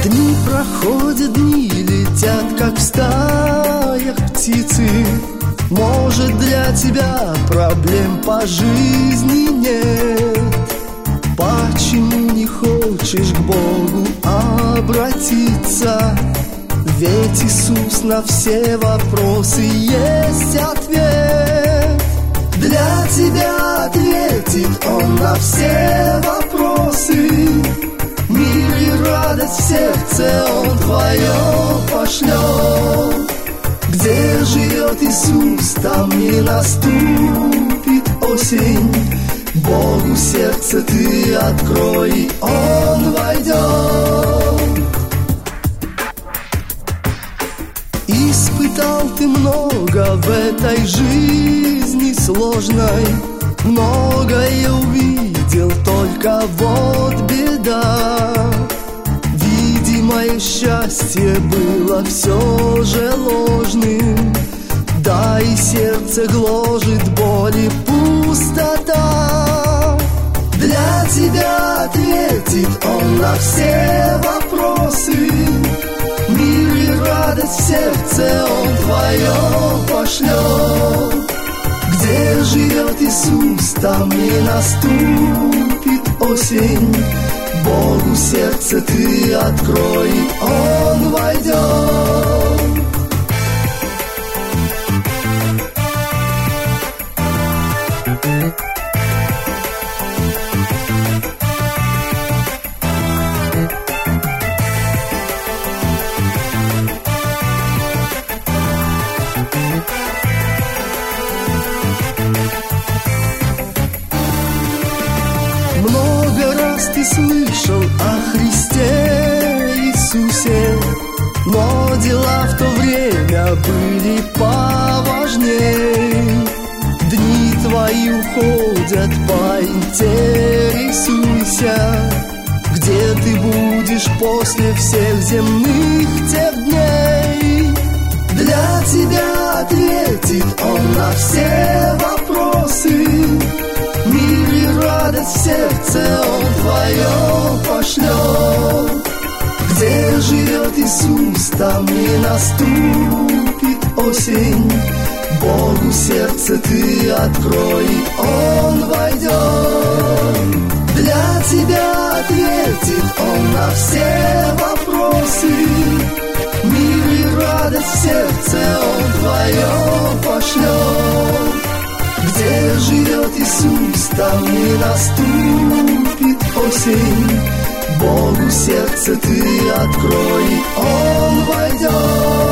Дни проходят, дни летят, как в стаях птицы. Может, для тебя проблем по жизни нет? Почему не хочешь к Богу обратиться? Ведь Иисус на все вопросы есть ответ. Для тебя ответит Он на все вопросы. Мир и радость в сердце Он твое пошлет. Где живет Иисус, там не наступит осень. Богу сердце ты открой, и Он войдет. Испытал ты много в этой жизни сложной, многое увидел, только вот беда. Видимое счастье было все же ложным, да и сердце гложет боль и пустота. Для тебя ответит Он на все вопросы. Мир и радость в сердце Он твое пошлет. Где живет Иисус, там не наступит осень. Богу сердце ты открой, и Он войдет. Много раз ты слышал о Христе Иисусе, но дела в то время были поважней. Дни твои уходят, поинтересуйся, где ты будешь после всех земных тех дней. Для тебя ответит Он на все вопросы. Мир и радость в сердце Он твое пошлет. Где живет Иисус, там не наступит осень. Богу сердце ты открой, и Он войдет. Для тебя ответит Он на все вопросы. Мир и радость в сердце Он твое пошлет. Где живет Иисус, там не наступит осень. Богу сердце ты открой, и Он войдет.